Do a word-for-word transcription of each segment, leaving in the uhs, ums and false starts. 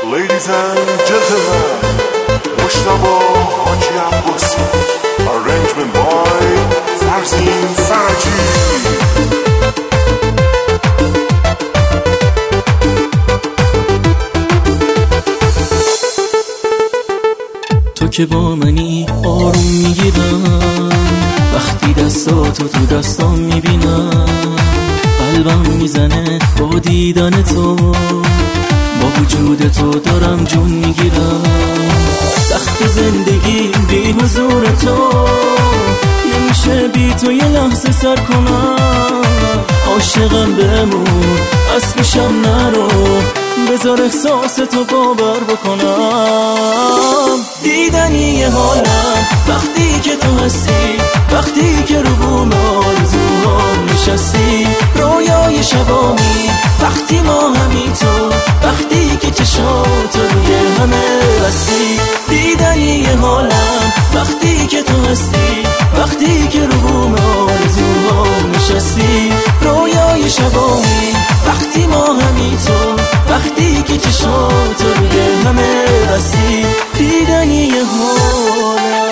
Ladies and gentlemen, Mushtabu Haji Abbasi. Arrangement by Farzin Farji. تو که با منی آروم میگیرم، وقتی دستاتو تو دستام میبینم، قلبم میزنه با دیدن تو، با وجود تو دارم جون میگیرم. سخت زندگی بی حضور تو، نمیشه بی تو یه لحظه سر کنم. عاشقم بمون، از پیشم نرو، بذار احساس تو باور بکنم. دیدنی حالم وقتی که تو هستی، وقتی که رو بوم آرزوهام نشستی. رویای شبامی وقتی ما همی تو، وقتی که چشات روی همه بستی. دیدنی حالم وقتی که تو هستی، وقتی که رو بوم آرزوهام نشستی. رویای شبامی وقتی ما همی تو، وقتی که چشات روی همه بستی. دیدنی حالم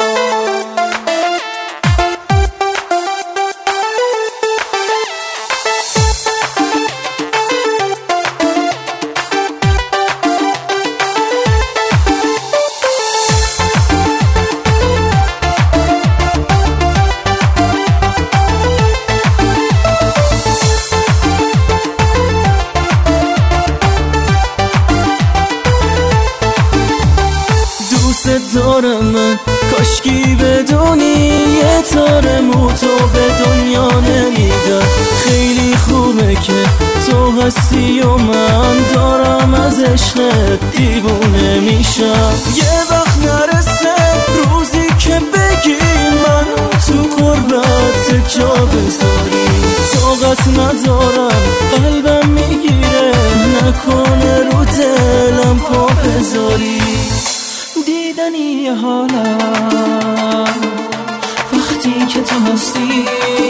دارم من، کاشکی بدونی یه تار موتو به دنیا نمیدم. خیلی خوبه که تو هستی و من دارم از عشقت دیوونه میشم. یه وقت نرسه روزی که بگی من تو قربت جا بذاری. طاقت ندارم قلبم میگیره، نکنه رو دلم پا بذاری. دیدنی حالم وقتی که تو هستی،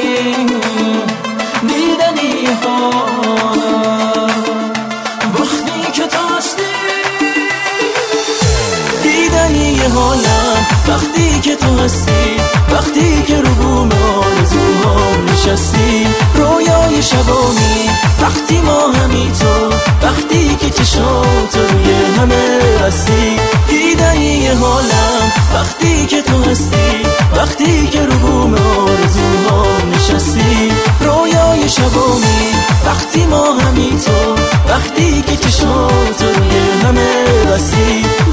دیدنی حالم وقتی که تو هستی. دیدنی حالم وقتی که تو هستی، وقتی که رو بوم آرزوهام نشستی. رویای شبامی وقتی ما همی تو، وقتی که چشات روی همه بستی. دیدنی حالم وقتی که تو هستی، وقتی که رو بوم آرزوهام نشستی. رویای شبامی وقتی ما همی تو، وقتی که چشات روی همه بستی.